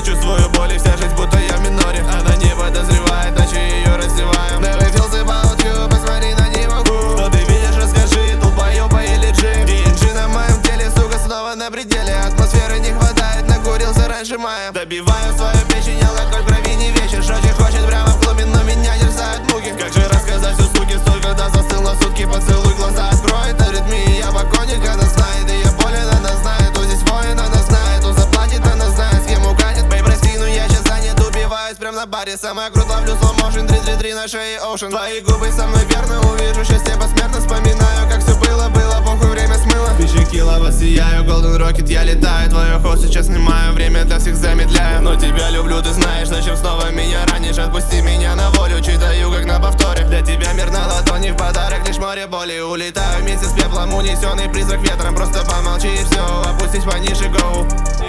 чувствую боль и вся жизнь будто я в миноре. Она не подозревает, ночью ее раздеваем. Never feels about you, посмотри на него. Что ты видишь, расскажи, долбоёба или джим. DNG на моем теле, сука, снова на пределе. Атмосферы не хватает, накурился раньше мая. Добиваю свою печень, алкоголь в крови не вечер. Шочек хочет прямо в клубе, но меня терзают муки. Как же рассказать всю суки, столь, когда застыл на сутки. Поцелуй, глаза откроет, аритмии, я покойник, она знает. И я болен, она знает, кто здесь воин, она знает. Кто заплатит, она знает, с кем угадит. Бэй, прости, но я сейчас занят, убиваюсь прям на баре. Самая крут, ловлю slow motion, 3-3-3 на шее ocean. Твои губы со мной верно, увижу счастье посмертно. Вспоминаю, как все было, похуй, время смыло. Тысячи кило, сияю, golden rocket, я летаю. Твою ход сейчас снимаю, время для всех замедляю. Но тебя люблю, ты знаешь, зачем снова меня ранишь. Отпусти меня на волю, читаю, как на повторе. Для тебя мир на ладони, в подарок лишь море боли. Улетаю вместе с пеплом, унесенный призрак ветром. Просто помолчи и все, опустись пониже, go.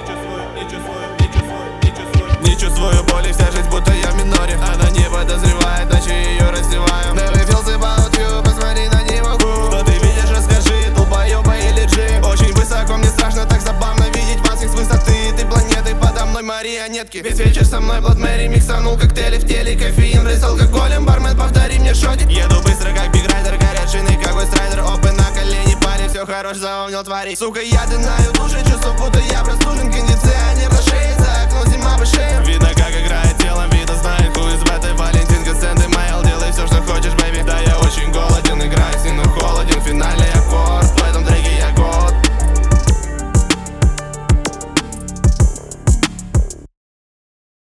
Не чувствую боли, вся жизнь будто я в миноре. Она не подозревает, ночью ее раздеваем. Never feels about you, посмотри на него. Что ты видишь, расскажи, долбоёба или джим. Очень высоко, мне страшно, так забавно видеть вас их с высоты этой планеты. Подо мной марионетки. Весь вечер со мной Blood Mary, миксанул коктейли в теле. Кофеин врез алкоголем, бармен, повтори мне шотик. Еду быстро, как биграйдер, горят шины, как гострайдер. Опы на колени, парень, все хорош, заумел творить. Сука, я дынаю души, чувство, будто я простужен. Кондиционер на шее, за окном зима по шее. Видно, как играет телом, видно, знает, who is в этой вале.